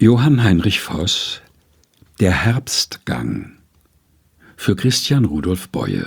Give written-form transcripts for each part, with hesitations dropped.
Johann Heinrich Voss: Der Herbstgang, für Christian Rudolf Boye.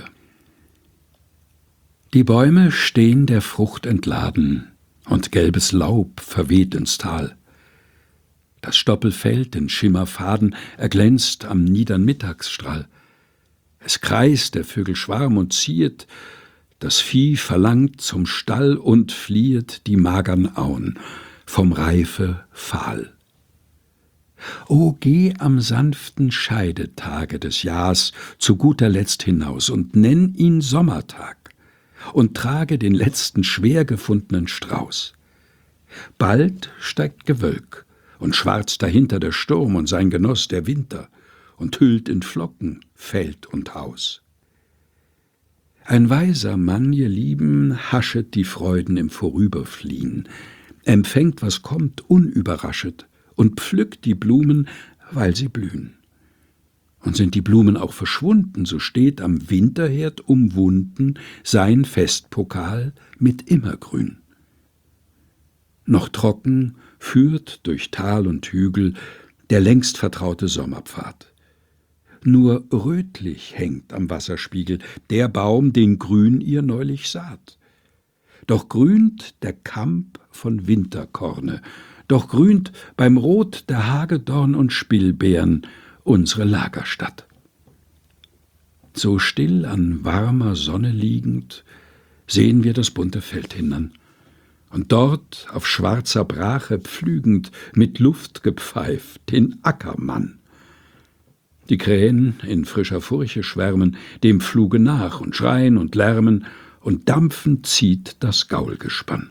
Die Bäume stehen der Frucht entladen, und gelbes Laub verweht ins Tal. Das Stoppelfeld in Schimmerfaden erglänzt am niedern Mittagsstrahl. Es kreist der Vögel Schwarm und ziert, das Vieh verlangt zum Stall und fliehet die magern Auen vom Reife fahl. O geh am sanften Scheidetage des Jahrs zu guter Letzt hinaus und nenn ihn Sommertag und trage den letzten schwer gefundenen Strauß. Bald steigt Gewölk und schwarzt dahinter der Sturm und sein Genoss der Winter und hüllt in Flocken Feld und Haus. Ein weiser Mann, ihr Lieben, haschet die Freuden im Vorüberfliehen, empfängt, was kommt, unüberraschet und pflückt die Blumen, weil sie blühen. Und sind die Blumen auch verschwunden, so steht am Winterherd umwunden sein Festpokal mit Immergrün. Noch trocken führt durch Tal und Hügel der längst vertraute Sommerpfad. Nur rötlich hängt am Wasserspiegel der Baum, den Grün ihr neulich saht. Doch grünt der Kamp von Winterkorne, doch grünt beim Rot der Hagedorn und Spillbeeren unsere Lagerstadt. So still an warmer Sonne liegend sehen wir das bunte Feld hinan, und dort auf schwarzer Brache pflügend mit Luftgepfeif den Ackermann. Die Krähen in frischer Furche schwärmen dem Pfluge nach und schreien und lärmen, und dampfend zieht das Gaulgespann.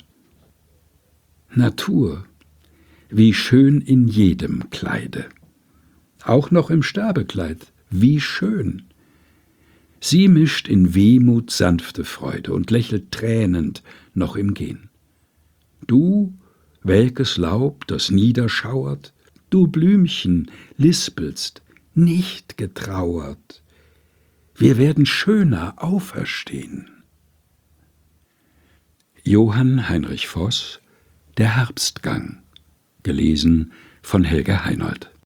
Natur, wie schön in jedem Kleide, auch noch im Sterbekleid, wie schön. Sie mischt in Wehmut sanfte Freude und lächelt tränend noch im Gehn. Du, welkes Laub, das niederschauert, du Blümchen, lispelst, nicht getrauert. Wir werden schöner auferstehen. Johann Heinrich Voss: Der Herbstgang, gelesen von Helga Heinold.